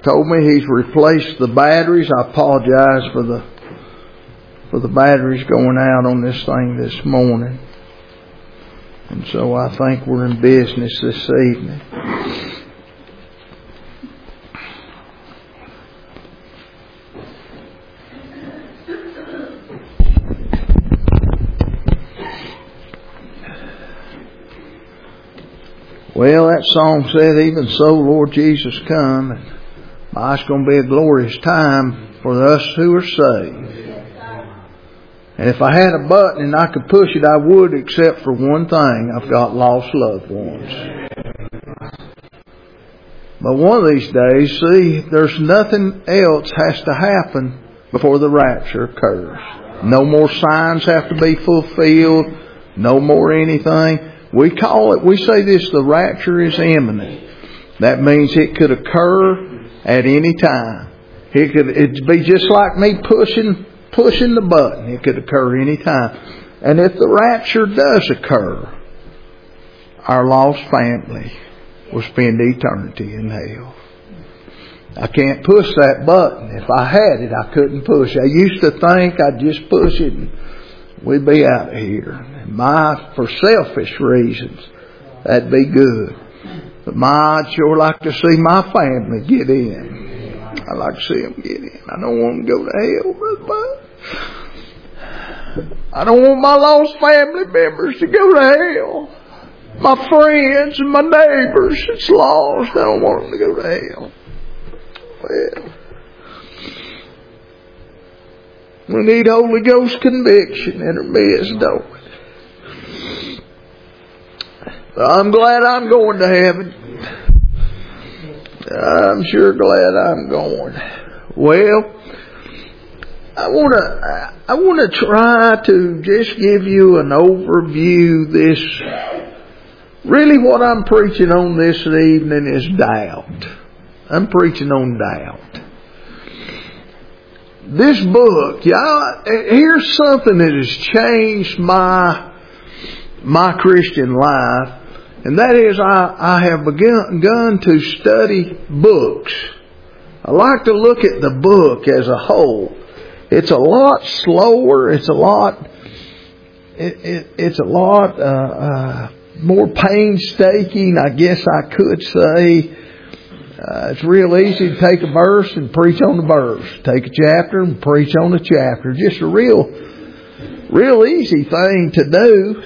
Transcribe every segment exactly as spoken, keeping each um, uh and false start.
told me he's replaced the batteries. I apologize for the for the batteries going out on this thing this morning. And so I think we're in business this evening. Well, that song said, even so, Lord Jesus, come. And it's going to be a glorious time for us who are saved. And if I had a button and I could push it, I would, except for one thing. I've got lost loved ones. But one of these days, see, there's nothing else has to happen before the rapture occurs. No more signs have to be fulfilled. No more anything. We call it, we say this, the rapture is imminent. That means it could occur at any time. It could, it'd be just like me pushing, pushing the button. It could occur any time. And if the rapture does occur, our lost family will spend eternity in hell. I can't push that button. If I had it, I couldn't push it. I used to think I'd just push it and we'd be out of here. My, for selfish reasons, that'd be good. But my, I'd sure like to see my family get in. I'd like to see them get in. I don't want them to go to hell, Brother Bud. I don't want my lost family members to go to hell. My friends and my neighbors that's lost, I don't want them to go to hell. Well, we need Holy Ghost conviction in our midst, don't we? I'm glad I'm going to heaven. I'm sure glad I'm going. Well, I want to I want to try to just give you an overview. This really what I'm preaching on this evening is doubt. I'm preaching on doubt. This book, yeah, here's something that has changed my my Christian life, and that is I, I have begun, begun to study books. I like to look at the book as a whole. It's a lot slower. It's a lot. It, it, it's a lot uh, uh, more painstaking, I guess I could say. Uh, it's real easy to take a verse and preach on the verse. Take a chapter and preach on the chapter. Just a real, real easy thing to do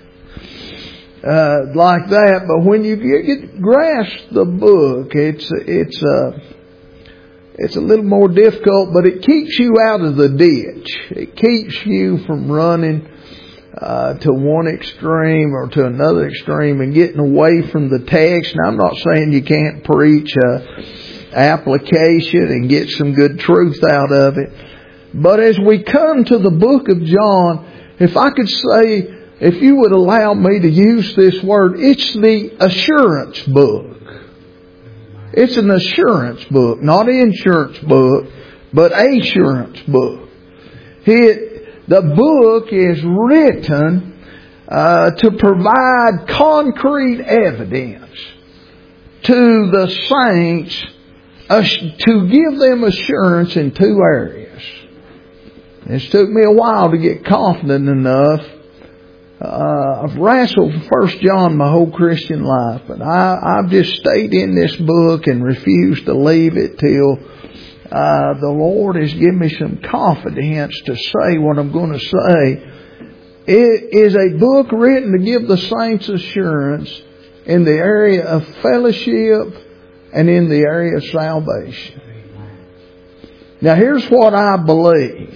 uh, like that. But when you get, get grasp the book, it's it's uh, it's a little more difficult. But it keeps you out of the ditch. It keeps you from running Uh, to one extreme or to another extreme and getting away from the text. Now, I'm not saying you can't preach uh, application and get some good truth out of it. But as we come to the book of John, if I could say, if you would allow me to use this word, it's the assurance book. It's an assurance book, not an insurance book, but assurance book. It The book is written uh, to provide concrete evidence to the saints, uh, to give them assurance in two areas. It's took me a while to get confident enough. Uh, I've wrestled with First John my whole Christian life, but I, I've just stayed in this book and refused to leave it till Uh, the Lord has given me some confidence to say what I'm going to say. It is a book written to give the saints assurance in the area of fellowship and in the area of salvation. Now here's what I believe.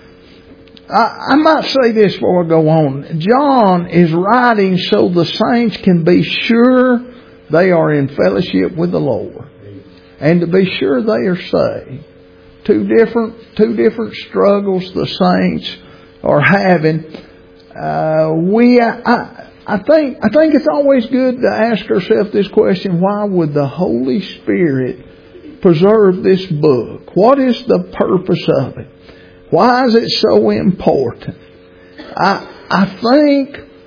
I, I might say this before I go on. John is writing so the saints can be sure they are in fellowship with the Lord. And to be sure they are saved. Two different, two different struggles the saints are having. Uh, we, I, I think, I think it's always good to ask ourselves this question: why would the Holy Spirit preserve this book? What is the purpose of it? Why is it so important? I, I think.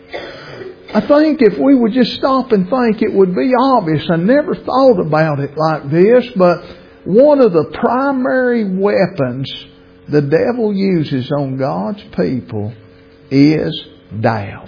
I think if we would just stop and think, it would be obvious. I never thought about it like this, but one of the primary weapons the devil uses on God's people is doubt.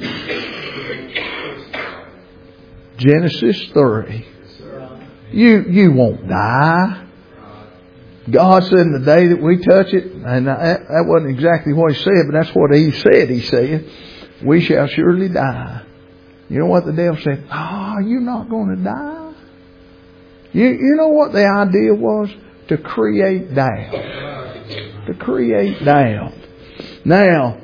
Genesis three. You, you won't die. God said in the day that we touch it, and that, that wasn't exactly what He said, but that's what He said. He said, we shall surely die. You know what the devil said? Oh, you're not going to die. You, you know what the idea was? To create doubt. To create doubt. Now,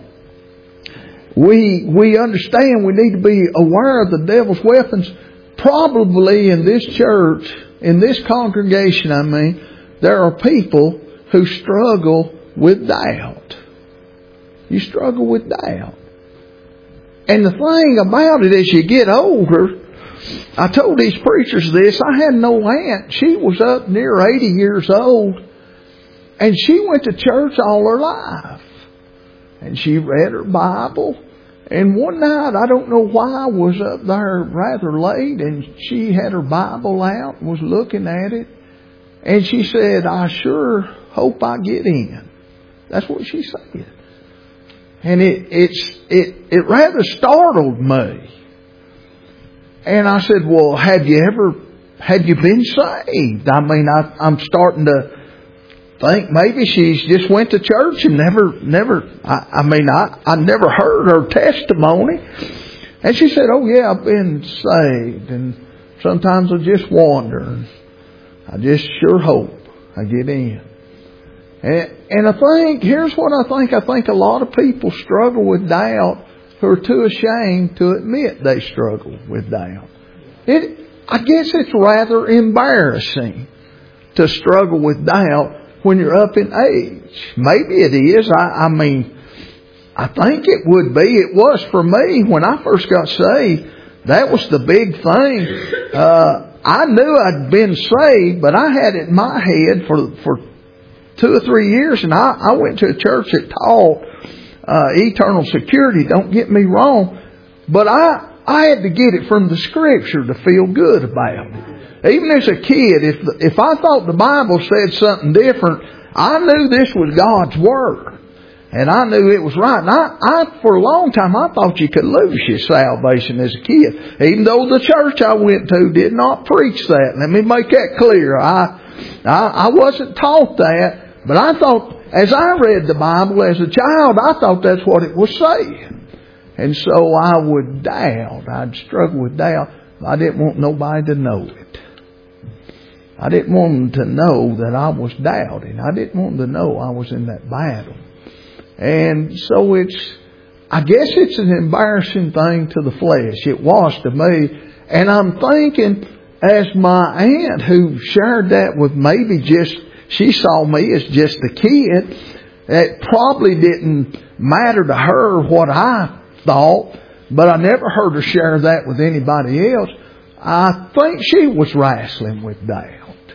we we understand we need to be aware of the devil's weapons. Probably in this church, in this congregation, I mean, there are people who struggle with doubt. You struggle with doubt. And the thing about it, as you get older, I told these preachers this. I had no aunt. She was up near eighty years old. And she went to church all her life. And she read her Bible. And one night, I don't know why, I was up there rather late. And she had her Bible out and was looking at it. And she said, I sure hope I get in. That's what she said. And it, it's, it, it rather startled me. And I said, well, have you ever, have you been saved? I mean, I, I'm starting to think maybe she's just went to church and never, never, I, I mean, I, I never heard her testimony. And she said, oh yeah, I've been saved. And sometimes I just wonder. And I just sure hope I get in. And, and I think, here's what I think. I think a lot of people struggle with doubt who are too ashamed to admit they struggle with doubt. It, I guess it's rather embarrassing to struggle with doubt when you're up in age. Maybe it is. I, I mean, I think it would be. It was for me when I first got saved. That was the big thing. Uh, I knew I'd been saved, but I had it in my head for for two or three years, and I, I went to a church that taught uh, eternal security. Don't get me wrong, but I I had to get it from the Scripture to feel good about it. Even as a kid, if the, if I thought the Bible said something different, I knew this was God's Word. And I knew it was right. And I, I, for a long time, I thought you could lose your salvation as a kid. Even though the church I went to did not preach that. Let me make that clear. I, I, I wasn't taught that. But I thought, as I read the Bible as a child, I thought that's what it was saying. And so I would doubt. I'd struggle with doubt. I didn't want nobody to know it. I didn't want them to know that I was doubting. I didn't want them to know I was in that battle. And so it's, I guess it's an embarrassing thing to the flesh. It was to me. And I'm thinking, as my aunt who shared that with maybe just, she saw me as just a kid. It probably didn't matter to her what I thought, but I never heard her share that with anybody else. I think she was wrestling with doubt.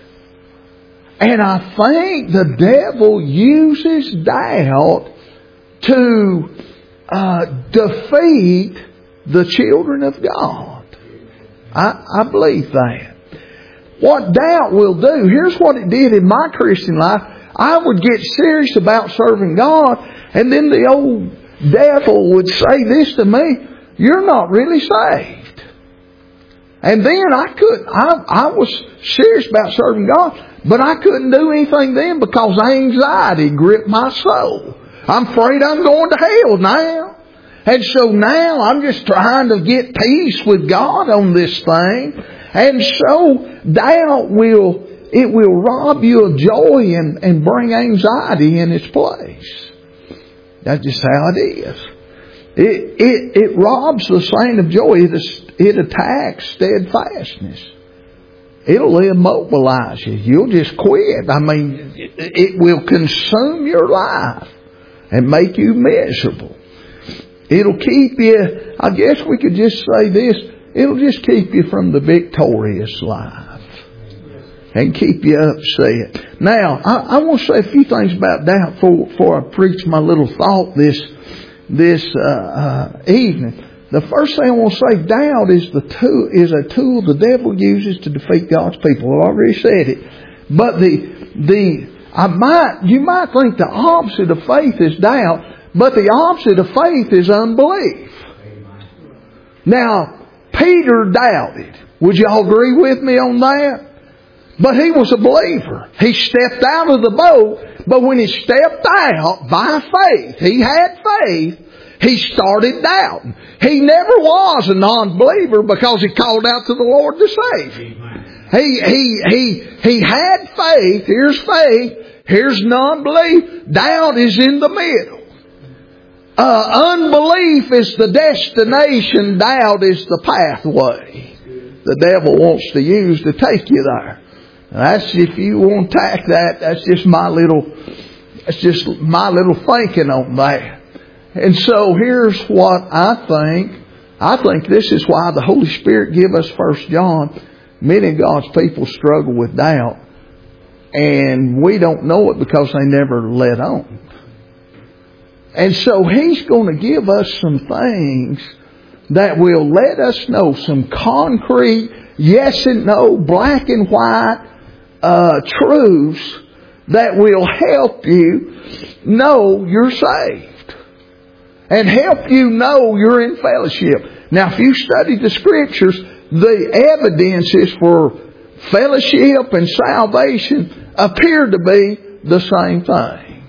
And I think the devil uses doubt to uh, defeat the children of God. I, I believe that. What doubt will do, here's what it did in my Christian life. I would get serious about serving God, and then the old devil would say this to me, you're not really saved. And then I couldn't, I, I was serious about serving God, but I couldn't do anything then because anxiety gripped my soul. I'm afraid I'm going to hell now. And so now I'm just trying to get peace with God on this thing. And so doubt will, it will rob you of joy and, and bring anxiety in its place. That's just how it is. It, it, it robs the saint of joy. It, it attacks steadfastness. It'll immobilize you. You'll just quit. I mean, it, it will consume your life and make you miserable. It'll keep you, I guess we could just say this, it'll just keep you from the victorious life and keep you upset. Now, I, I want to say a few things about doubt before, before I preach my little thought this this uh, uh, evening. The first thing I want to say, doubt is the tool, is a tool the devil uses to defeat God's people. I've already said it. But the the I might you might think the opposite of faith is doubt, but the opposite of faith is unbelief. Now, Peter doubted. Would y'all agree with me on that? But he was a believer. He stepped out of the boat, but when he stepped out by faith, he had faith, he started doubting. He never was a non-believer because he called out to the Lord to save him. He, he, he, he had faith. Here's faith. Here's non-belief. Doubt is in the middle. Uh, unbelief is the destination. Doubt is the pathway the devil wants to use to take you there. That's, if you want to attack that, that's just my little, that's just my little thinking on that. And so here's what I think. I think this is why the Holy Spirit give us First John. Many of God's people struggle with doubt, and we don't know it because they never let on. And so He's going to give us some things that will let us know some concrete, yes and no, black and white uh, truths that will help you know you're saved and help you know you're in fellowship. Now, if you study the Scriptures, the evidences for fellowship and salvation appear to be the same thing.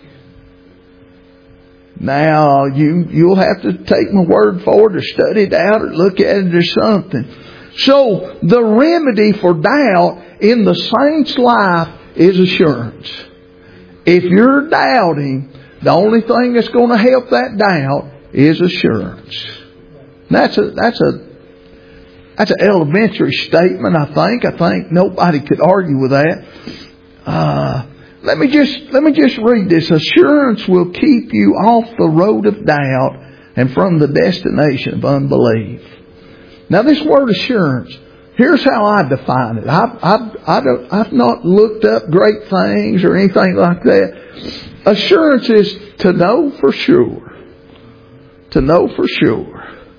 Now, you, you'll have to take my word for it or study it out or look at it or something. So, the remedy for doubt in the saint's life is assurance. If you're doubting, the only thing that's going to help that doubt is assurance. That's a, that's a, that's an elementary statement, I think. I think nobody could argue with that. Uh, let me just, let me just read this. Assurance will keep you off the road of doubt and from the destination of unbelief. Now, this word assurance, here's how I define it. I've, I've, I don't, I've not looked up great things or anything like that. Assurance is to know for sure. To know for sure.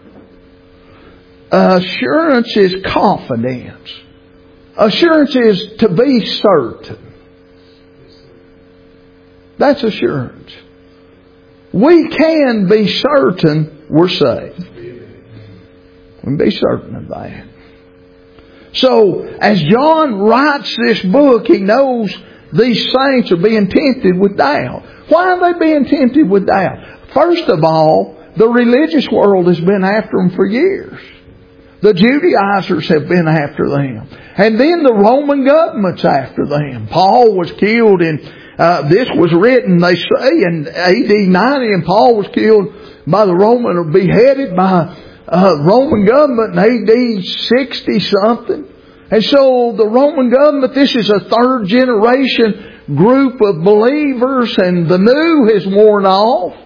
Assurance is confidence. Assurance is to be certain. That's assurance. We can be certain we're saved. We can be certain of that. So, as John writes this book, he knows these saints are being tempted with doubt. Why are they being tempted with doubt? First of all, the religious world has been after them for years. The Judaizers have been after them. And then the Roman government's after them. Paul was killed in, uh, this was written, they say, in A D ninety, and Paul was killed by the Roman, or beheaded by uh, Roman government in A D sixty something. And so the Roman government, this is a third generation group of believers, and the new has worn off.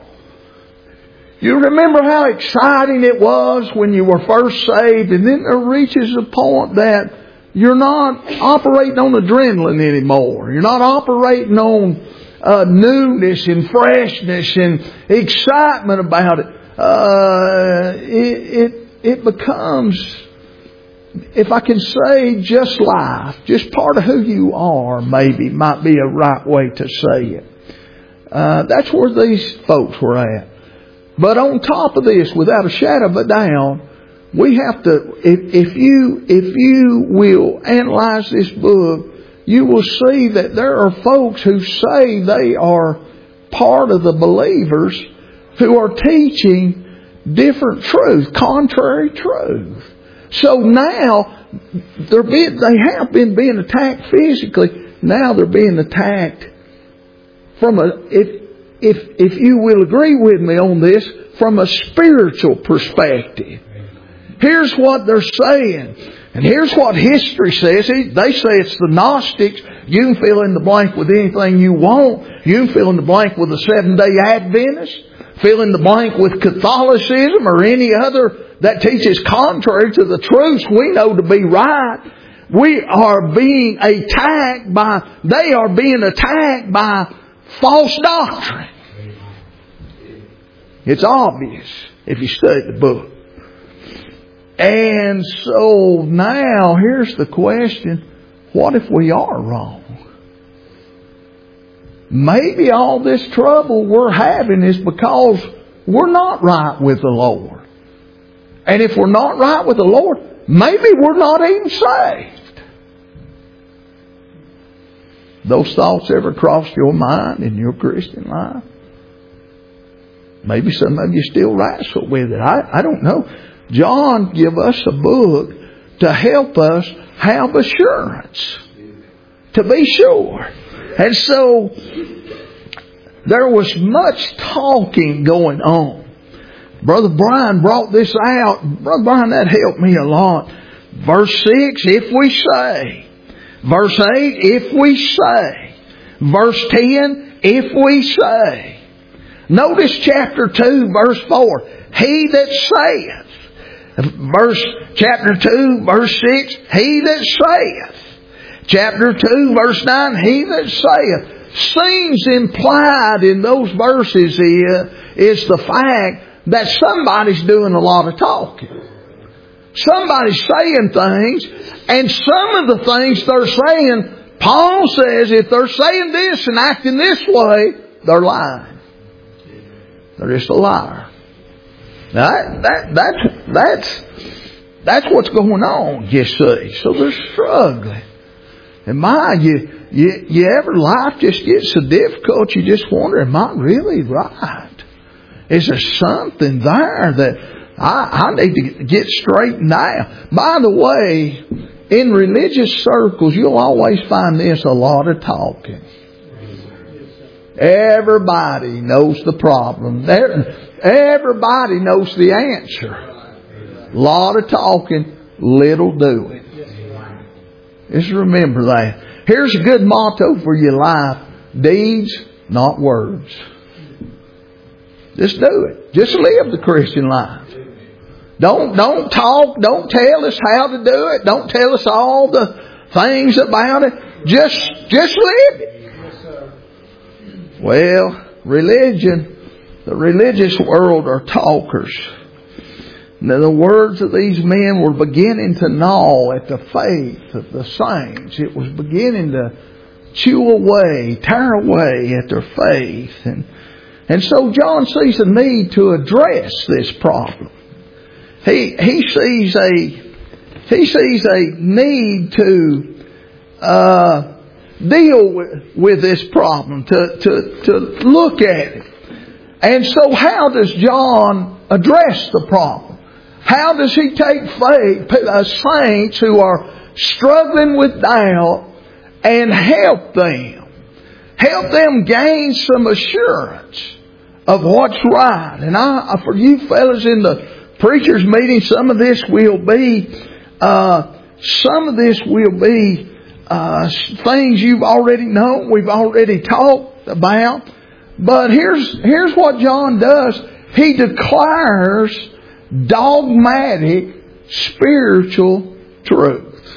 You remember how exciting it was when you were first saved, and then there reaches a point that you're not operating on adrenaline anymore. You're not operating on uh, newness and freshness and excitement about it. Uh, it, it, it becomes, if I can say, just life, just part of who you are, maybe, might be a right way to say it. Uh, that's where these folks were at. But on top of this, without a shadow of a doubt, we have to, if, if you, if you will analyze this book, you will see that there are folks who say they are part of the believers who are teaching different truth, contrary truth. So now, they're being, they have been being attacked physically. Now they're being attacked from a, if, if, if you will agree with me on this, from a spiritual perspective. Here's what they're saying. And here's what history says. They say it's the Gnostics. You can fill in the blank with anything you want. You can fill in the blank with the Seventh-day Adventists. Fill in the blank with Catholicism or any other that teaches contrary to the truths we know to be right. We are being attacked by, they are being attacked by false doctrine. It's obvious if you study the book. And so now here's the question. What if we are wrong? maybe all this trouble we're having is because we're not right with the Lord. And if we're not right with the Lord, maybe we're not even saved. Those thoughts ever crossed your mind in your Christian life? Maybe some of you still wrestle with it. I, I don't know. John give us a book to help us have assurance. To be sure. And so, there was much talking going on. Brother Brian brought this out. Brother Brian, that helped me a lot. Verse six, if we say. Verse eight, if we say. Verse ten, if we say. Notice chapter two, verse four. He that saith. Verse chapter two, verse six. He that saith. Chapter two, verse nine. He that saith. Seems implied in those verses is, is the fact that somebody's doing a lot of talking. Somebody's saying things, and some of the things they're saying, Paul says if they're saying this and acting this way, they're lying. They're just a liar. Now that, that, that's, that's, that's what's going on, you see. So they're struggling. And my, you, you, you ever life just gets so difficult, you just wonder, am I really right? Is there something there that I, I need to get straightened out? By the way, in religious circles, you'll always find this, a lot of talking. Everybody knows the problem. Everybody knows the answer. A lot of talking, little doing. Just remember that. Here's a good motto for your life. Deeds, not words. Just do it. Just live the Christian life. Don't, don't talk. Don't tell us how to do it. Don't tell us all the things about it. Just, just live it. Well, religion, the religious world are talkers. Now, the words of these men were beginning to gnaw at the faith of the saints. It was beginning to chew away, tear away at their faith. And, and so John sees a need to address this problem. He, he sees a, he sees a need to, uh, deal with, with this problem, to, to, to look at it. And so how does John address the problem? How does he take faith, uh, saints who are struggling with doubt, and help them? Help them gain some assurance of what's right. And I, for you fellas in the preachers' meeting, some of this will be, uh, some of this will be uh, things you've already known, we've already talked about. But here's here's what John does. He declares dogmatic spiritual truth.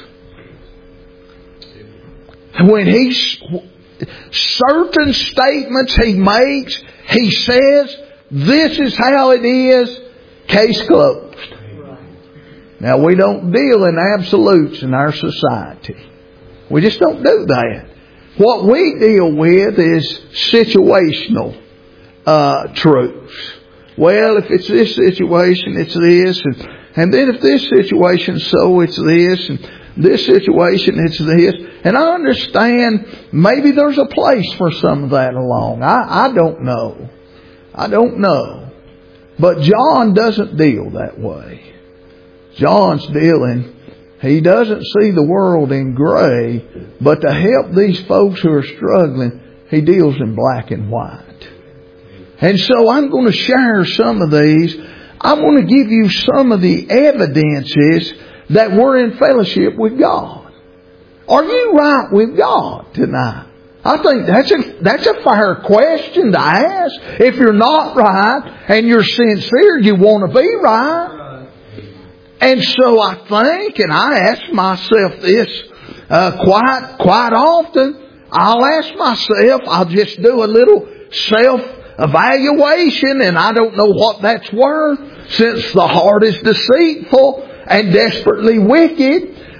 When he, certain statements he makes, he says, this is how it is, case closed. Now we don't deal in absolutes in our society. We just don't do that. What we deal with is situational uh, truths. Well, if it's this situation, it's this. And, and then if this situation, so it's this. And this situation, it's this. And I understand maybe there's a place for some of that along. I, I don't know. I don't know. But John doesn't deal that way. John's dealing, he doesn't see the world in gray, but to help these folks who are struggling, he deals in black and white. And so I'm going to share some of these. I'm going to give you some of the evidences that we're in fellowship with God. Are you right with God tonight? I think that's a, that's a fair question to ask. If you're not right and you're sincere, you want to be right. And so I think, and I ask myself this uh, quite quite often, I'll ask myself, I'll just do a little self-evaluation, and I don't know what that's worth, since the heart is deceitful and desperately wicked.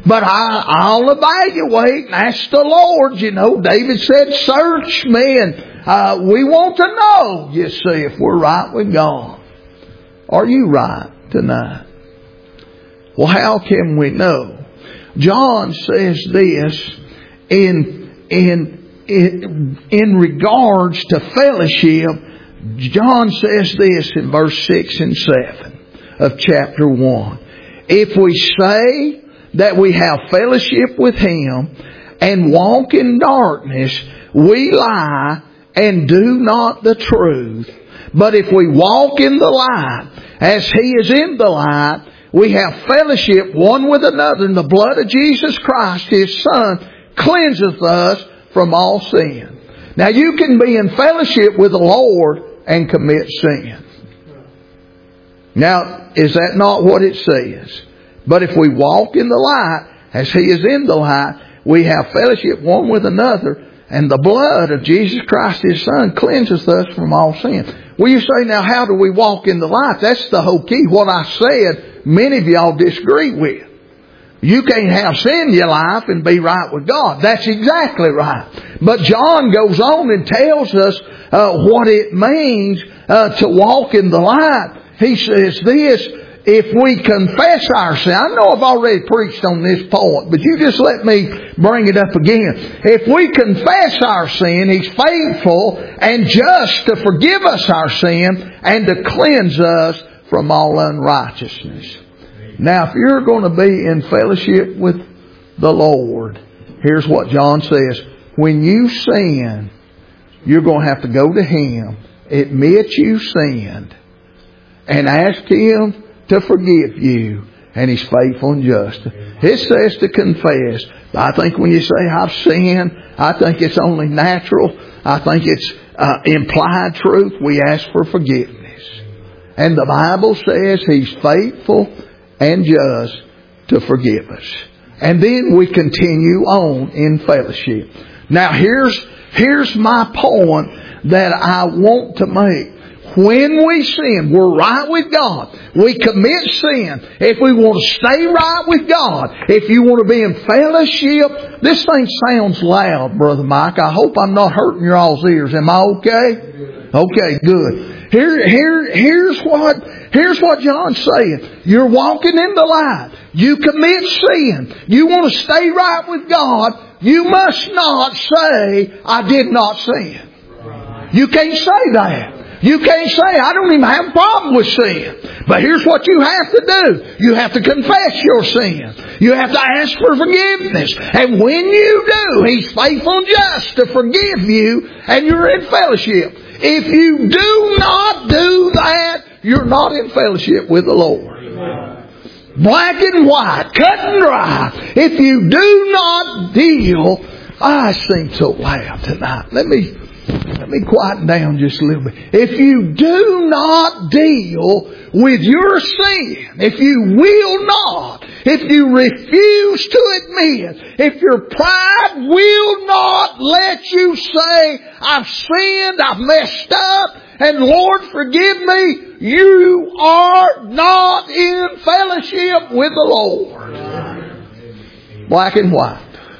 But I, I'll evaluate and ask the Lord. You know, David said, search me, and uh, we want to know, you see, if we're right with God. Are you right tonight? Well, how can we know? John says this in, in, in, in regards to fellowship. John says this in verse six and seven of chapter one. If we say that we have fellowship with Him and walk in darkness, we lie and do not the truth. But if we walk in the light, as He is in the light, we have fellowship one with another, and the blood of Jesus Christ, His Son, cleanseth us from all sin. Now you can be in fellowship with the Lord and commit sin. Now, is that not what it says? But if we walk in the light, as He is in the light, we have fellowship one with another, and the blood of Jesus Christ, His Son, cleanses us from all sin. Well, you say, now how do we walk in the light? That's the whole key. What I said, many of y'all disagree with. You can't have sin in your life and be right with God. That's exactly right. But John goes on and tells us uh, what it means uh, to walk in the light. He says this, if we confess our sin. I know I've already preached on this point, but you just let me bring it up again. If we confess our sin, He's faithful and just to forgive us our sin and to cleanse us from all unrighteousness. Now, if you're going to be in fellowship with the Lord, here's what John says. When you sin, you're going to have to go to Him, admit you sinned, and ask Him to forgive you. And He's faithful and just. It says to confess. I think when you say, I've sinned, I think it's only natural. I think it's uh, implied truth. We ask for forgiveness. And the Bible says He's faithful and just to forgive us. And then we continue on in fellowship. Now here's, here's my point that I want to make. When we sin, we're right with God. We commit sin. If we want to stay right with God, if you want to be in fellowship, this thing sounds loud, Brother Mike. I hope I'm not hurting your all's ears. Am I okay? Okay, good. Here, here, here's what, here's what John's saying. You're walking in the light. You commit sin. You want to stay right with God. You must not say, I did not sin. You can't say that. You can't say, I don't even have a problem with sin. But here's what you have to do. You have to confess your sin. You have to ask for forgiveness. And when you do, He's faithful and just to forgive you, and you're in fellowship. If you do not do that, you're not in fellowship with the Lord. Black and white, cut and dry. If you do not deal, I sing so loud tonight. Let me Let me quieten down just a little bit. If you do not deal with your sin, if you will not, if you refuse to admit, if your pride will not let you say, I've sinned, I've messed up, and Lord forgive me, you are not in fellowship with the Lord. Black and white.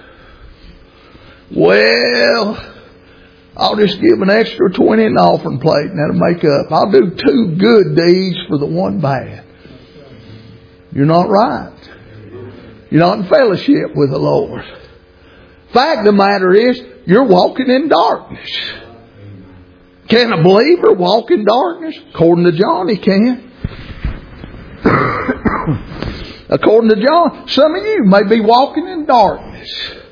Well, I'll just give an extra twenty in the offering plate and that'll make up. I'll do two good deeds for the one bad. You're not right. You're not in fellowship with the Lord. Fact of the matter is, you're walking in darkness. Can a believer walk in darkness? According to John, he can. According to John, some of you may be walking in darkness.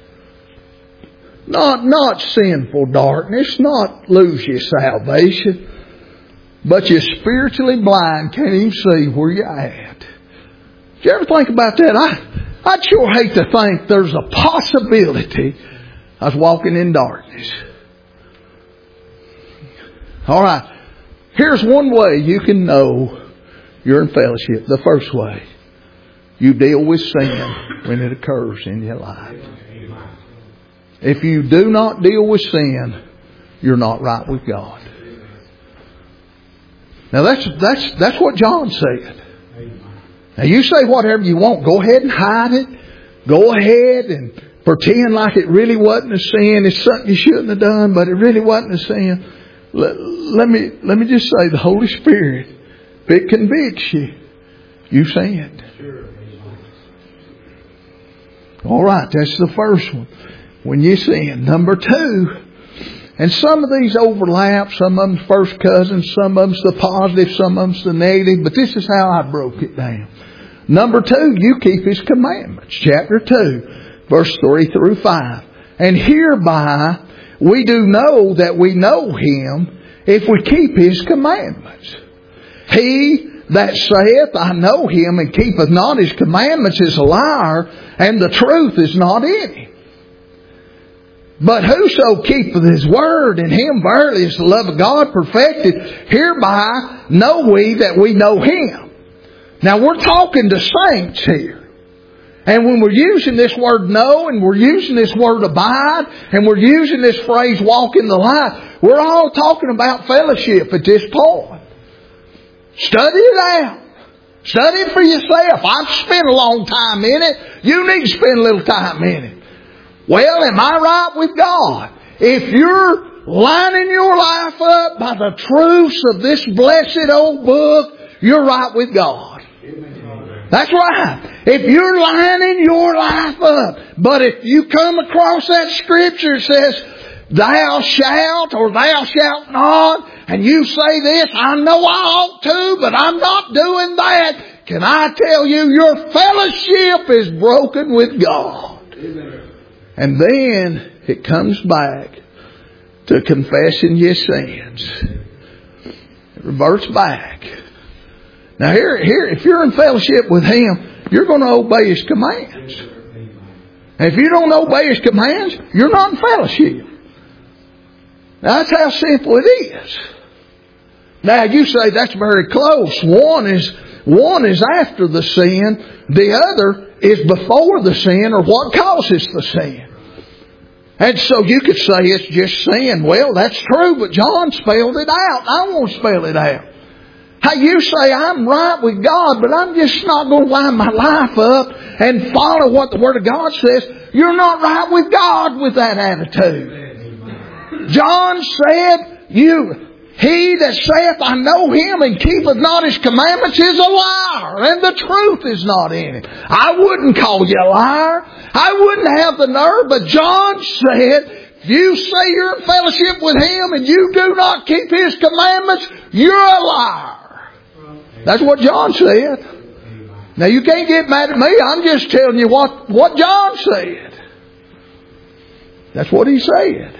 Not, not sinful darkness, not lose your salvation, but you're spiritually blind, can't even see where you're at. Did you ever think about that? I, I'd sure hate to think there's a possibility I was walking in darkness. Alright, here's one way you can know you're in fellowship. The first way, you deal with sin when it occurs in your life. If you do not deal with sin, you're not right with God. Now that's that's that's what John said. Now you say whatever you want. Go ahead and hide it. go ahead and pretend like it really wasn't a sin. It's something you shouldn't have done, but it really wasn't a sin. Let, let me let me just say, the Holy Spirit, if it convicts you, you sinned. All right, that's the first one. When you sin. Number two, and some of these overlap. Some of them's first cousins, some of them's the positive, some of them's the negative. But this is how I broke it down. Number two, you keep His commandments. Chapter two, verse three through five. And hereby we do know that we know Him if we keep His commandments. He that saith, I know Him, and keepeth not His commandments is a liar, and the truth is not in him. But whoso keepeth His word, in him verily is the love of God perfected. Hereby know we that we know Him. Now we're talking to saints here. And when we're using this word know, and we're using this word abide, and we're using this phrase walk in the light, we're all talking about fellowship at this point. Study it out. Study it for yourself. I've spent a long time in it. You need to spend a little time in it. Well, am I right with God? If you're lining your life up by the truths of this blessed old book, you're right with God. That's right. If you're lining your life up, but if you come across that scripture that says, thou shalt or thou shalt not, and you say this, I know I ought to, but I'm not doing that, can I tell you, your fellowship is broken with God. Amen. And then it comes back to confessing your sins. It reverts back. Now here, here, if you're in fellowship with Him, you're going to obey His commands. And if you don't obey His commands, you're not in fellowship. Now that's how simple it is. Now you say that's very close. One is one is after the sin, the other is before the sin, or what causes the sin. And so you could say it's just sin. Well, that's true, but John spelled it out. I won't spell it out. How you say I'm right with God, but I'm just not going to line my life up and follow what the Word of God says. You're not right with God with that attitude. John said, "You, he that saith, I know Him, and keepeth not His commandments is a liar, and the truth is not in him." I wouldn't call you a liar. I wouldn't have the nerve, but John said, if you say you're in fellowship with Him and you do not keep His commandments, you're a liar. That's what John said. Now you can't get mad at me. I'm just telling you what, what John said. That's what he said.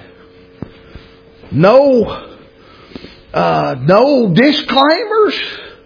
No, uh, no disclaimers.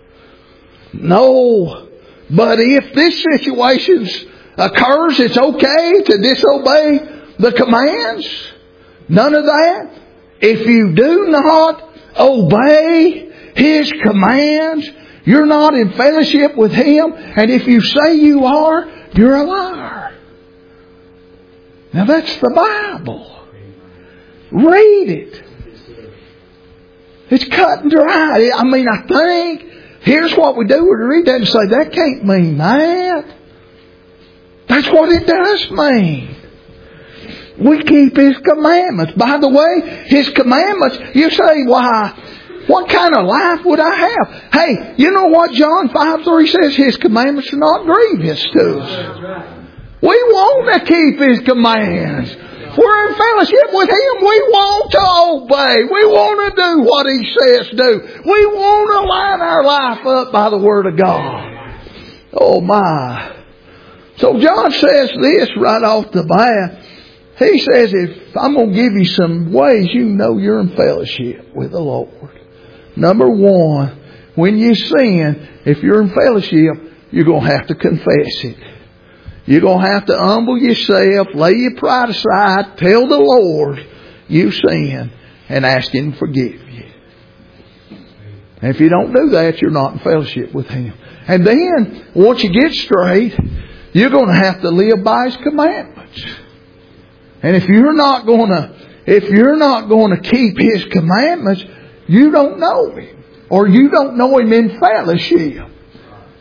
No, but if this situation occurs, it's okay to disobey the commands. None of that. If you do not obey His commands, you're not in fellowship with Him. And if you say you are, you're a liar. Now that's the Bible. Read it. It's cut and dry. I mean, I think, here's what we do. We read that and say, that can't mean that. That's what it does mean. We keep His commandments. By the way, His commandments, you say, why, what kind of life would I have? Hey, you know what John five three says? His commandments are not grievous to us. We want to keep His commands. We're in fellowship with Him. We want to obey. We want to do what He says do. We want to line our life up by the Word of God. Oh my. So John says this right off the bat. He says, if I'm going to give you some ways you know you're in fellowship with the Lord. Number one, when you sin, if you're in fellowship, you're going to have to confess it. You're going to have to humble yourself, lay your pride aside, tell the Lord you sin, and ask Him to forgive you. And if you don't do that, you're not in fellowship with Him. And then, once you get straight, you're going to have to live by His commandments. And if you're not going to, if you're not going to keep His commandments, you don't know Him. Or you don't know Him in fellowship.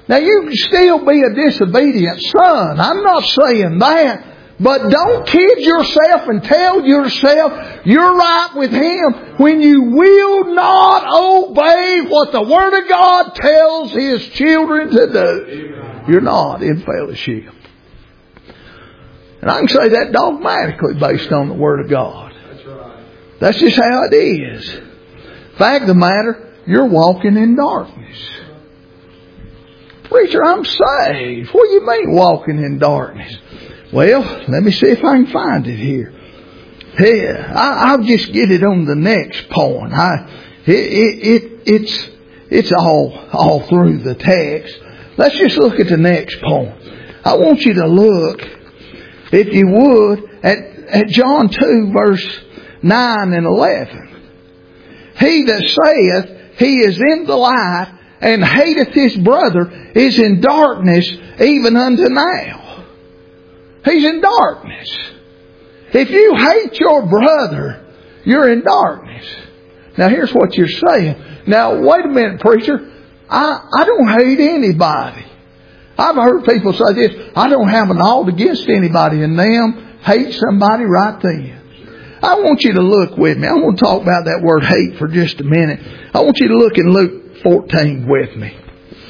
Now you can still be a disobedient son. I'm not saying that. But don't kid yourself and tell yourself you're right with Him when you will not obey what the Word of God tells His children to do. You're not in fellowship. And I can say that dogmatically based on the Word of God. That's just how it is. Fact of the matter, you're walking in darkness. Preacher, I'm saved. What do you mean walking in darkness? Well, let me see if I can find it here. Hey, I, I'll just get it on the next point. I, it, it, it, it's it's all all through the text. Let's just look at the next point. I want you to look, if you would, at, at John two, verse nine and eleven. He that saith he is in the light and hateth his brother is in darkness even unto now. He's in darkness. If you hate your brother, you're in darkness. Now here's what you're saying. Now wait a minute, preacher. I, I don't hate anybody. I've heard people say this. I don't have an ought against anybody, and them hate somebody right then. I want you to look with me. I want to talk about that word hate for just a minute. I want you to look in Luke fourteen with me.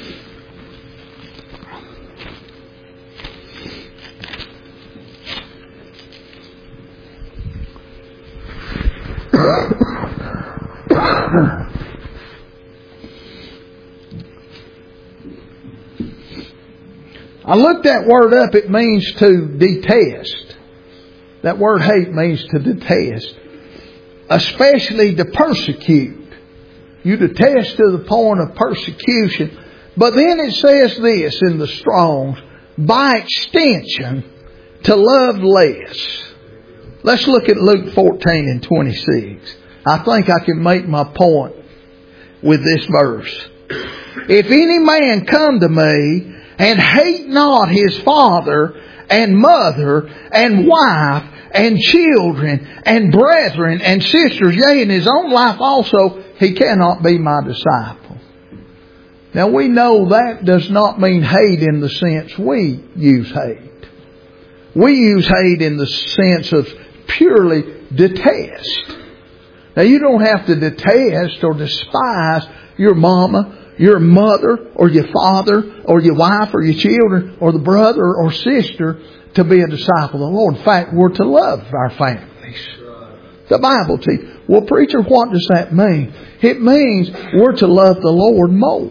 I looked that word up. It means to detest. That word hate means to detest. Especially to persecute. You detest to the point of persecution. But then it says this in the Strong's, by extension, to love less. Let's look at Luke fourteen and twenty-six. I think I can make my point with this verse. If any man come to me and hate not his father and mother and wife and children and brethren and sisters, yea, in his own life also, he cannot be my disciple. Now we know that does not mean hate in the sense we use hate. We use hate in the sense of purely detest. Now you don't have to detest or despise your mama, your mother, or your father, or your wife, or your children, or the brother or sister to be a disciple of the Lord. In fact, we're to love our families. The Bible teaches. Well, preacher, what does that mean? It means we're to love the Lord more.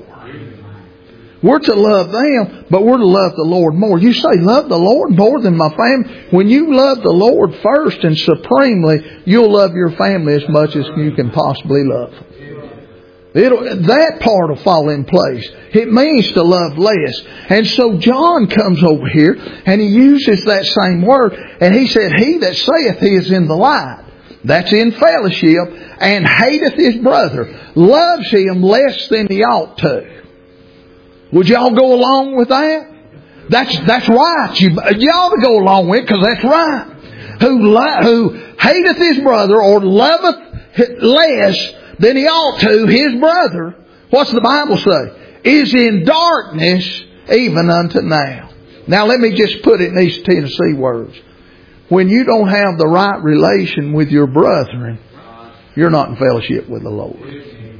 We're to love them, but we're to love the Lord more. You say, love the Lord more than my family? When you love the Lord first and supremely, you'll love your family as much as you can possibly love them. It'll, that part will fall in place. It means to love less. And so John comes over here and he uses that same word. And he said, he that saith he is in the light, that's in fellowship, and hateth his brother, loves him less than he ought to. Would y'all go along with that? That's that's right. You, you ought to go along with it because that's right. Who, who hateth his brother or loveth less than he ought to his brother, what's the Bible say? Is in darkness even unto now. Now let me just put it in these Tennessee words. When you don't have the right relation with your brethren, you're not in fellowship with the Lord.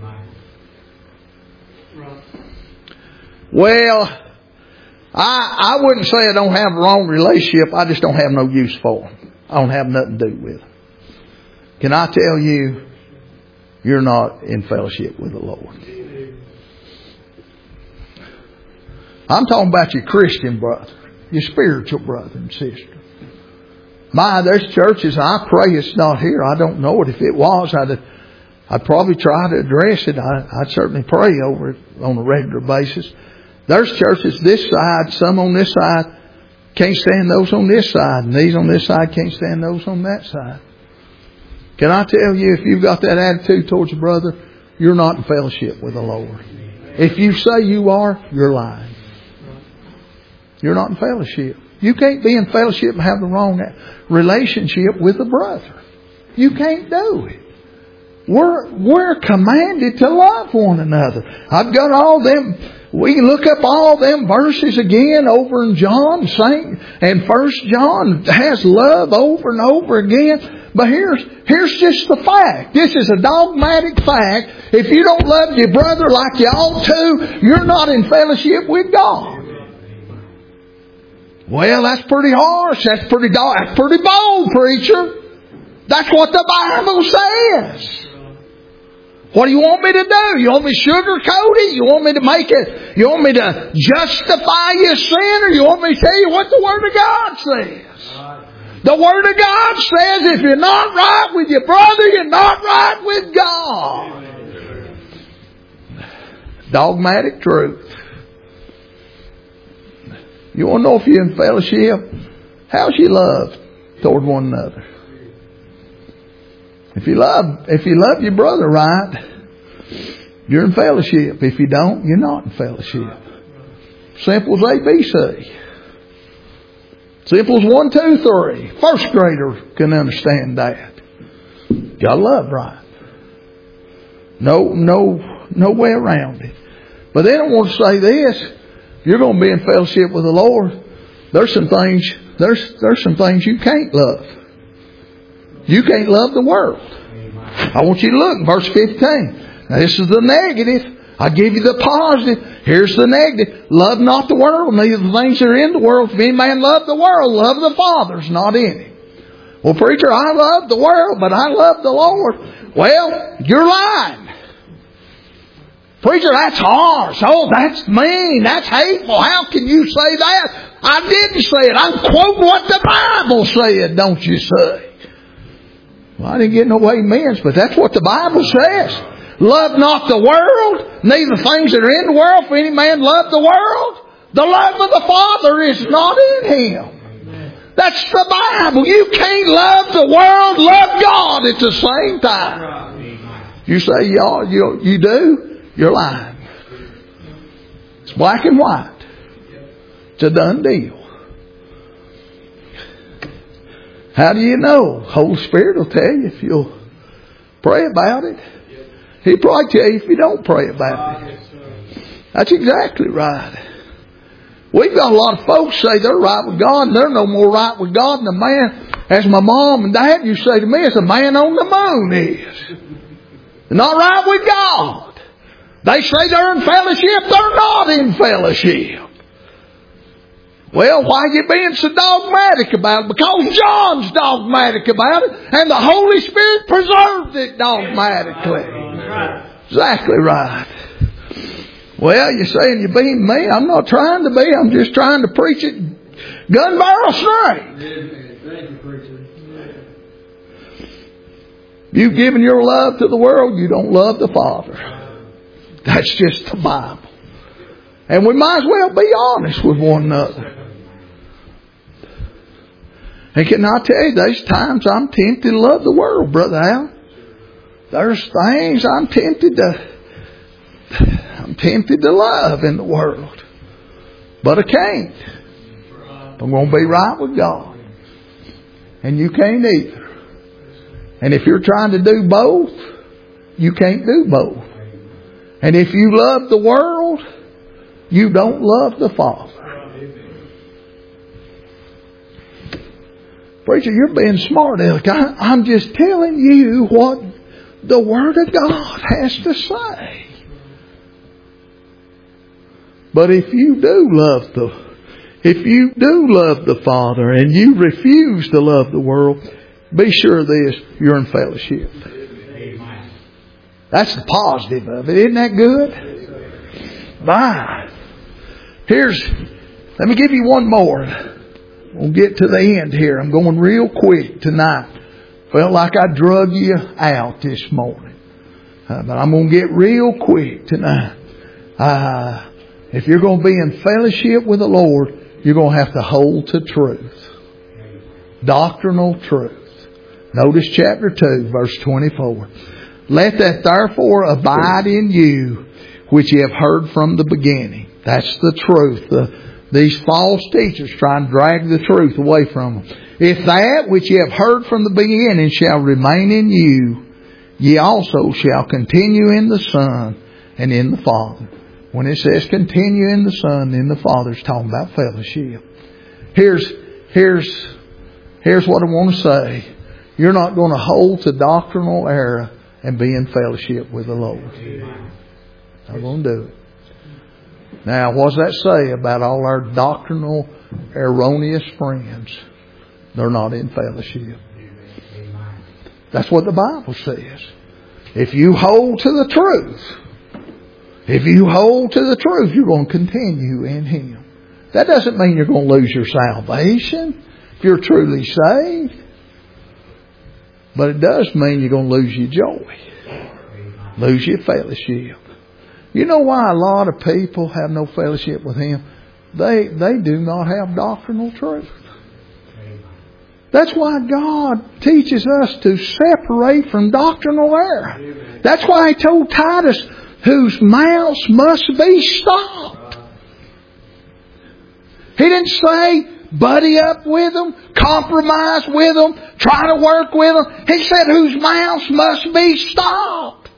Well, I I wouldn't say I don't have a wrong relationship. I just don't have no use for them. I don't have nothing to do with them. Can I tell you, you're not in fellowship with the Lord. I'm talking about your Christian brother, your spiritual brother and sister. My, there's churches, I pray it's not here. I don't know it. If it was, I'd, I'd probably try to address it. I, I'd certainly pray over it on a regular basis. There's churches this side, some on this side, can't stand those on this side. And these on this side can't stand those on that side. Can I tell you, if you've got that attitude towards your brother, you're not in fellowship with the Lord. If you say you are, you're lying. You're not in fellowship. You can't be in fellowship and have the wrong relationship with a brother. You can't do it. We're, we're commanded to love one another. I've got all them, we can look up all them verses again over in John, Saint, and First John has love over and over again. But here's, here's just the fact. This is a dogmatic fact. If you don't love your brother like you ought to, you're not in fellowship with God. Well, that's pretty harsh. That's pretty, that's pretty bold, preacher. That's what the Bible says. What do you want me to do? You want me to sugarcoat it? You want me to make it? You want me to justify your sin? Or you want me to tell you what the Word of God says? The Word of God says if you're not right with your brother, you're not right with God. Dogmatic truth. You want to know if you're in fellowship? How's your love toward one another? If you love, if you love your brother right, you're in fellowship. If you don't, you're not in fellowship. Simple as A B C. Simple as one, two, three. First grader can understand that. Gotta love right. No, no, no way around it. But then I want to say this: if you're going to be in fellowship with the Lord, there's some things. There's there's some things you can't love. You can't love the world. I want you to look in verse fifteen. Now this is the negative. I give you the positive. Here's the negative. Love not the world, neither the things that are in the world. If any man love the world, love the Father's not in him. Well, preacher, I love the world, but I love the Lord. Well, you're lying. Preacher, that's harsh. Oh, that's mean. That's hateful. How can you say that? I didn't say it. I'm quoting what the Bible said, don't you say? Well, I didn't get no amens, but that's what the Bible says. Love not the world, neither things that are in the world. If any man love the world, the love of the Father is not in him. That's the Bible. You can't love the world, love God at the same time. You say, y'all, you, you do, you're lying. It's black and white. It's a done deal. How do you know? Holy Spirit will tell you if you'll pray about it. He'll probably tell you if you don't pray about it. That's exactly right. We've got a lot of folks say they're right with God, and they're no more right with God than a man, as my mom and dad used to say to me, as a man on the moon is. They're not right with God. They say they're in fellowship, they're not in fellowship. Well, why are you being so dogmatic about it? Because John's dogmatic about it, and the Holy Spirit preserved it dogmatically. Exactly right. Well, you're saying you're being me. I'm not trying to be. I'm just trying to preach it gun barrel straight. You've given your love to the world, you don't love the Father. That's just the Bible. And we might as well be honest with one another. And can I tell you, there's times I'm tempted to love the world, Brother Al. There's things I'm tempted to, I'm tempted to love in the world. But I can't. I'm going to be right with God. And you can't either. And if you're trying to do both, you can't do both. And if you love the world, you don't love the Father. Preacher, you're being smart, Alec. I, I'm just telling you what the Word of God has to say. But if you do love the, if you do love the Father and you refuse to love the world, be sure of this, you're in fellowship. That's the positive of it. Isn't that good? Bye. Here's, let me give you one more. We'll get to the end here. I'm going real quick tonight. Felt like I drug you out this morning. Uh, but I'm going to get real quick tonight. Uh, if you're going to be in fellowship with the Lord, you're going to have to hold to truth. Doctrinal truth. Notice chapter two, verse twenty-four. Let that therefore abide in you, which ye have heard from the beginning. That's the truth. The, these false teachers try and drag the truth away from them. If that which ye have heard from the beginning shall remain in you, ye also shall continue in the Son and in the Father. When it says continue in the Son and in the Father, it's talking about fellowship. Here's, here's, here's what I want to say. You're not going to hold to doctrinal error and be in fellowship with the Lord. I'm going to do it. Now, what does that say about all our doctrinal, erroneous friends? They're not in fellowship. That's what the Bible says. If you hold to the truth, if you hold to the truth, you're going to continue in Him. That doesn't mean you're going to lose your salvation if you're truly saved. But it does mean you're going to lose your joy. Lose your fellowship. You know why a lot of people have no fellowship with Him? They, they do not have doctrinal truth. That's why God teaches us to separate from doctrinal error. That's why He told Titus, whose mouths must be stopped. He didn't say, buddy up with them, compromise with them, try to work with them. He said, whose mouths must be stopped.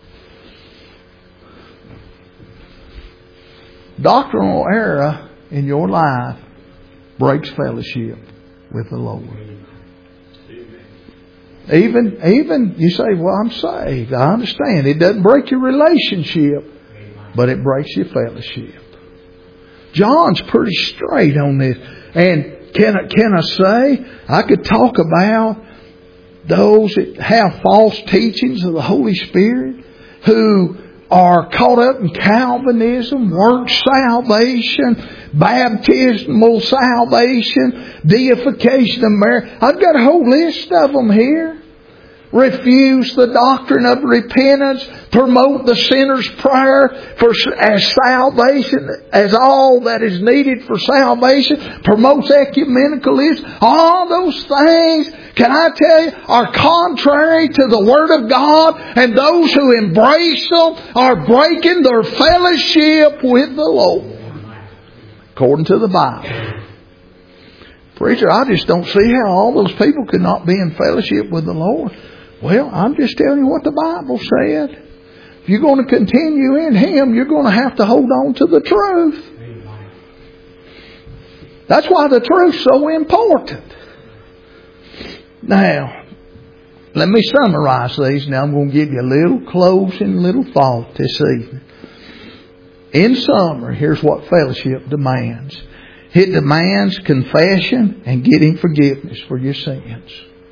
Doctrinal error in your life breaks fellowship with the Lord. Even, even you say, well, I'm saved. I understand. It doesn't break your relationship, but it breaks your fellowship. John's pretty straight on this. And can I, can I say, I could talk about those that have false teachings of the Holy Spirit, who are caught up in Calvinism, works salvation, baptismal salvation, deification of Mary. I've got a whole list of them here. Refuse the doctrine of repentance, promote the sinner's prayer for as salvation, as all that is needed for salvation, promotes ecumenicalism. All those things, can I tell you, are contrary to the Word of God, and those who embrace them are breaking their fellowship with the Lord, according to the Bible. Preacher, I just don't see how all those people could not be in fellowship with the Lord. Well, I'm just telling you what the Bible said. If you're going to continue in Him, you're going to have to hold on to the truth. That's why the truth's so important. Now, let me summarize these. Now I'm going to give you a little closing little thought this evening. In summary, here's what fellowship demands. It demands confession and getting forgiveness for your sins.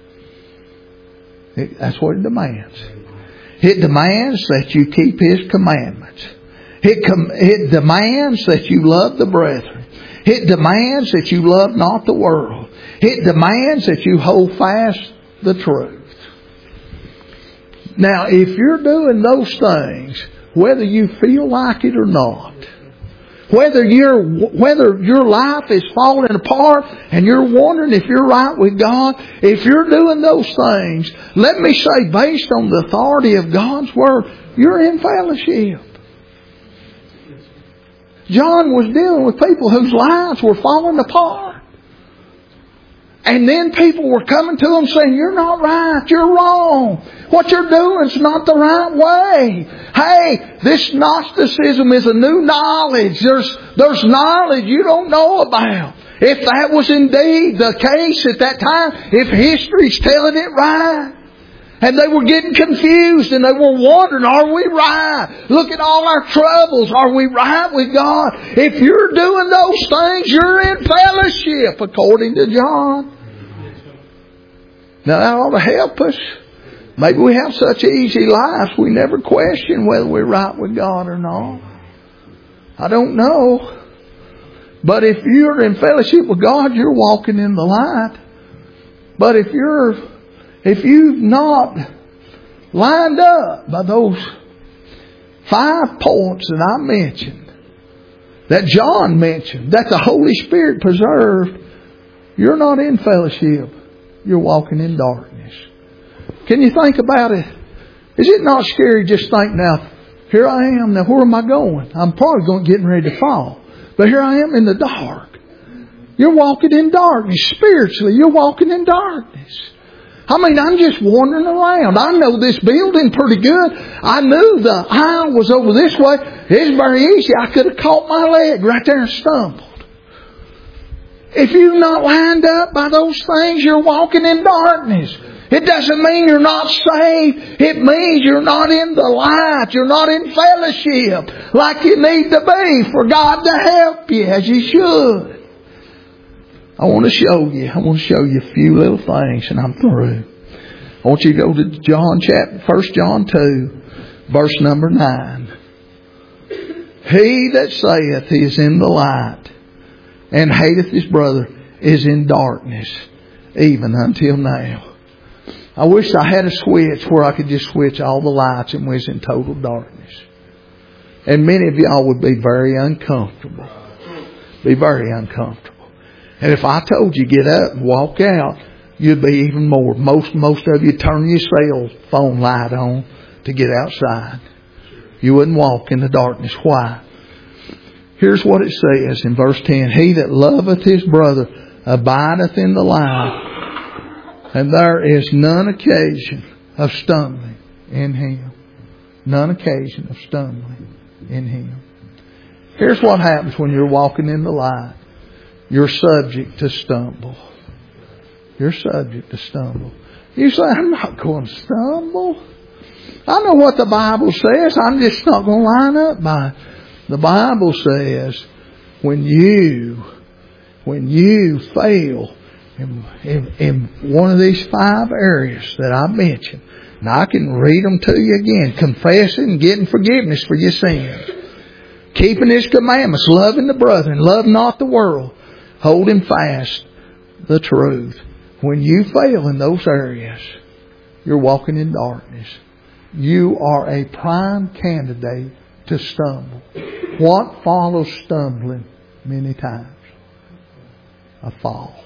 It, that's what it demands. It demands that you keep His commandments. It, com- it demands that you love the brethren. It demands that you love not the world. It demands that you hold fast the truth. Now, if you're doing those things, whether you feel like it or not, Whether your whether your life is falling apart and you're wondering if you're right with God, if you're doing those things, let me say, based on the authority of God's Word, you're in fellowship. John was dealing with people whose lives were falling apart. And then people were coming to him saying, you're not right, you're wrong. What you're doing is not the right way. Hey, this Gnosticism is a new knowledge. There's, there's knowledge you don't know about. If that was indeed the case at that time, if history's telling it right, and they were getting confused and they were wondering, are we right? Look at all our troubles. Are we right with God? If you're doing those things, you're in fellowship, according to John. Now that ought to help us. Maybe we have such easy lives we never question whether we're right with God or not. I don't know. But if you're in fellowship with God, you're walking in the light. But if you're If you've not lined up by those five points that I mentioned, that John mentioned, that the Holy Spirit preserved, you're not in fellowship. You're walking in darkness. Can you think about it? Is it not scary just think, now, here I am, now where am I going? I'm probably going getting ready to fall. But here I am in the dark. You're walking in darkness. Spiritually, you're walking in darkness. I mean, I'm just wandering around. I know this building pretty good. I knew the aisle was over this way. It's very easy. I could have caught my leg right there and stumbled. If you're not lined up by those things, you're walking in darkness. It doesn't mean you're not saved. It means you're not in the light. You're not in fellowship like you need to be for God to help you as you should. I want to show you. I want to show you a few little things and I'm through. I want you to go to John chapter, First John two, verse number nine. He that saith he is in the light and hateth his brother is in darkness, even until now. I wish I had a switch where I could just switch all the lights and was in total darkness. And many of y'all would be very uncomfortable. Be very uncomfortable. And if I told you get up and walk out, you'd be even more. Most most of you turn your cell phone light on to get outside. You wouldn't walk in the darkness. Why? Here's what it says in verse ten. He that loveth his brother abideth in the light, and there is none occasion of stumbling in him. None occasion of stumbling in him. Here's what happens when you're walking in the light. You're subject to stumble. You're subject to stumble. You say, I'm not going to stumble. I know what the Bible says. I'm just not going to line up by it. The Bible says when you, when you fail in, in, in one of these five areas that I mentioned, and I can read them to you again, confessing and getting forgiveness for your sins, keeping His commandments, loving the brethren, love not the world, holding fast the truth. When you fail in those areas, you're walking in darkness. You are a prime candidate to stumble. What follows stumbling many times? A fall.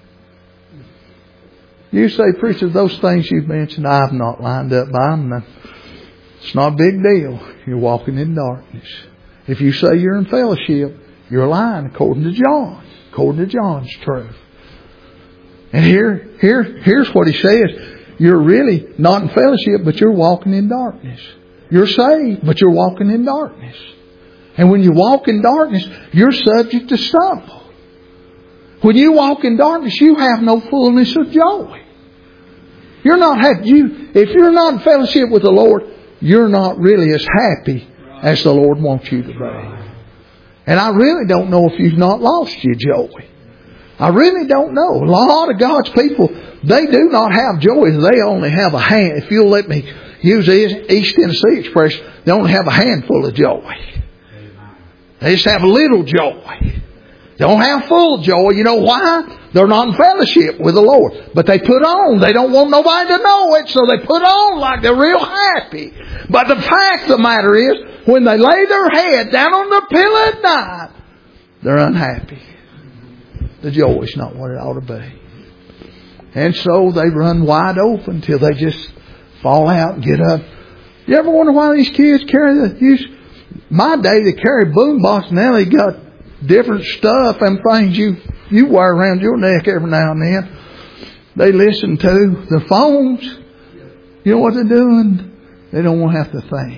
You say, preacher, those things you've mentioned, I've not lined up by them. It's not a big deal. You're walking in darkness. If you say you're in fellowship, you're lying according to John. According to John's truth. And here, here, here's what he says. You're really not in fellowship, but you're walking in darkness. You're saved, but you're walking in darkness. And when you walk in darkness, you're subject to stumble. When you walk in darkness, you have no fullness of joy. You're not happy. You, if you're not in fellowship with the Lord, you're not really as happy as the Lord wants you to be. And I really don't know if you've not lost your joy. I really don't know. A lot of God's people, they do not have joy. They only have a hand. If you'll let me use the East Tennessee expression, they only have a handful of joy. They just have a little joy. They don't have full joy. You know why? They're not in fellowship with the Lord. But they put on. They don't want nobody to know it, so they put on like they're real happy. But the fact of the matter is, when they lay their head down on the pillow at night, they're unhappy. The joy is not what it ought to be. And so they run wide open till they just fall out and get up. You ever wonder why these kids carry the... Use, my day they carry boom box. Now they got different stuff and things you, you wear around your neck every now and then. They listen to the phones. You know what they're doing? They don't want to have to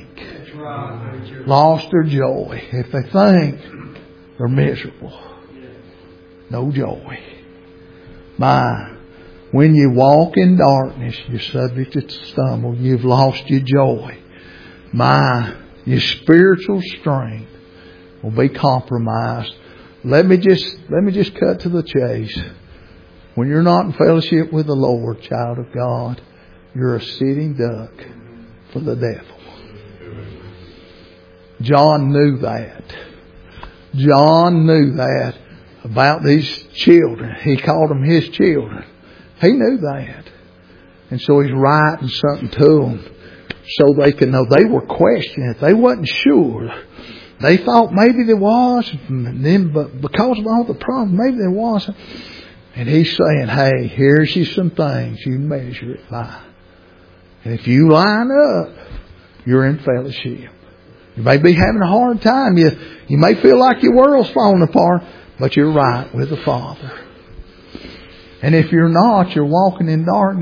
think. Lost their joy. If they think, they're miserable. No joy. My, when you walk in darkness, you're subject to stumble. You've lost your joy. My, your spiritual strength will be compromised. Let me just let me just cut to the chase. When you're not in fellowship with the Lord, child of God, you're a sitting duck for the devil. John knew that. John knew that about these children. He called them his children. He knew that. And so he's writing something to them so they could know. They were questioning it. They wasn't sure. They thought maybe there was. And then, but because of all the problems, maybe there wasn't. And he's saying, hey, here's you some things you measure it by. And if you line up, you're in fellowship. You may be having a hard time. You, you may feel like your world's falling apart. But you're right with the Father. And if you're not, you're walking in darkness,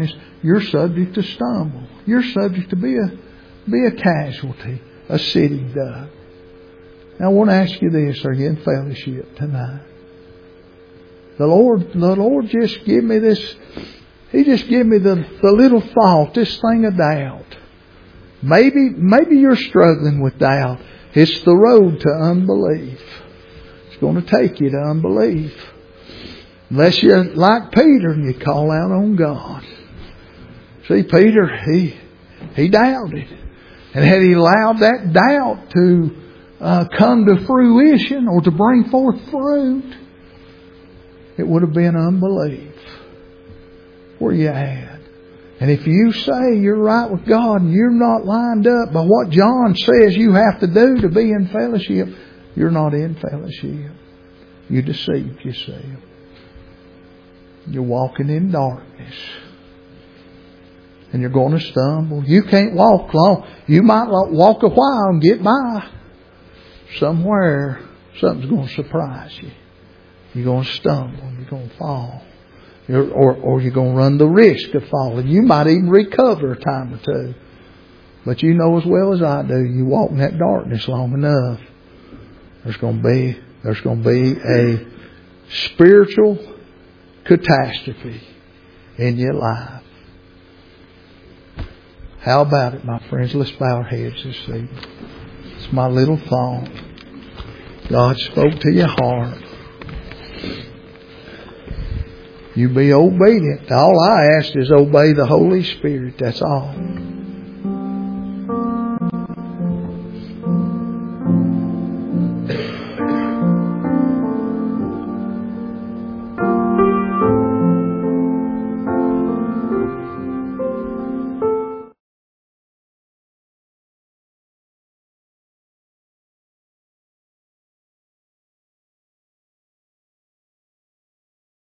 you're subject to stumble. You're subject to be a, be a casualty, a sitting duck. Now I want to ask you this, are you in fellowship tonight? The Lord, the Lord just give me this, He just gave me the, the little thought, this thing of doubt. Maybe, maybe you're struggling with doubt. It's the road to unbelief. It's going to take you to unbelief. Unless you're like Peter and you call out on God. See, Peter, he, he doubted. And had he allowed that doubt to uh, come to fruition or to bring forth fruit, it would have been unbelief. Where you at? And if you say you're right with God and you're not lined up by what John says you have to do to be in fellowship, you're not in fellowship. You deceived yourself. You're walking in darkness. And you're going to stumble. You can't walk long. You might walk a while and get by. Somewhere, something's going to surprise you. You're going to stumble. You're going to fall. You're, or, or you're going to run the risk of falling. You might even recover a time or two. But you know as well as I do, you walk in that darkness long enough, there's going to be, there's going to be a spiritual catastrophe in your life. How about it, my friends? Let's bow our heads this evening. It's my little thought. God spoke to your heart. You be obedient. All I ask is obey the Holy Spirit. That's all.